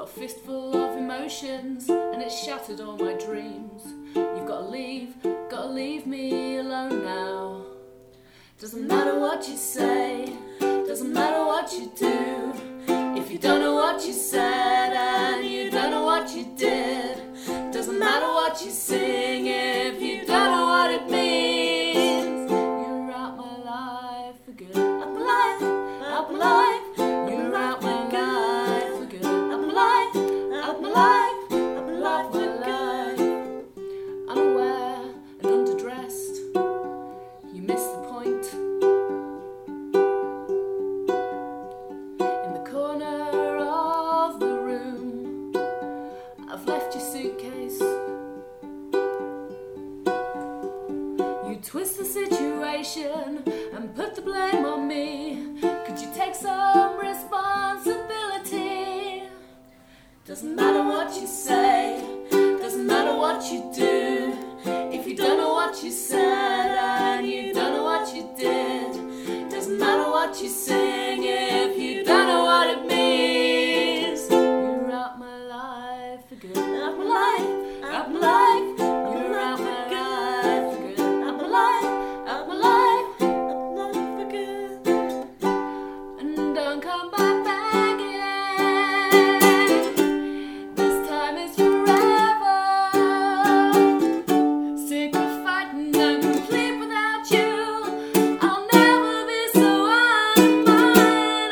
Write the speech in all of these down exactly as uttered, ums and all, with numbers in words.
a fistful of emotions and it's shattered all my dreams. You've got to leave, got to leave me alone now. Doesn't matter what you say, doesn't matter what you do. If you don't know what you said and you don't know what you did, doesn't matter what you sing if you don't know what it means. You're out my life for good. Out my life, out my life. You're out my life for good. Out my life, out my life, out my life for life. Unaware and underdressed, you missed the point. In the corner of the room, I've left your suitcase. You twist the situation and put the blame on me. Could you take some responsibility? Doesn't matter what you say, doesn't matter what you do. If you don't know what you said and you don't know what you did, doesn't matter what you sing if you don't know what it means. You're out my life for good. Out my life, out my life. You're out my life for good. Out my life, out my life, out my life for good. And don't come back begging. This time is forever. Sick of fighting and complete without you. I'll never be so unmine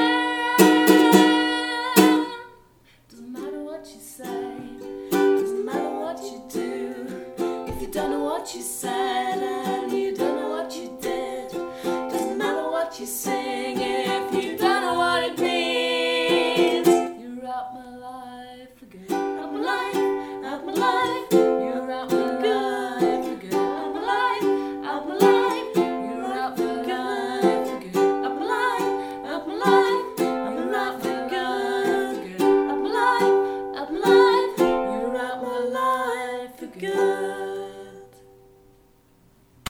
again. Doesn't matter what you say, doesn't matter what you do. If you don't know what you said and you don't know what you did, doesn't matter what you sing if you don't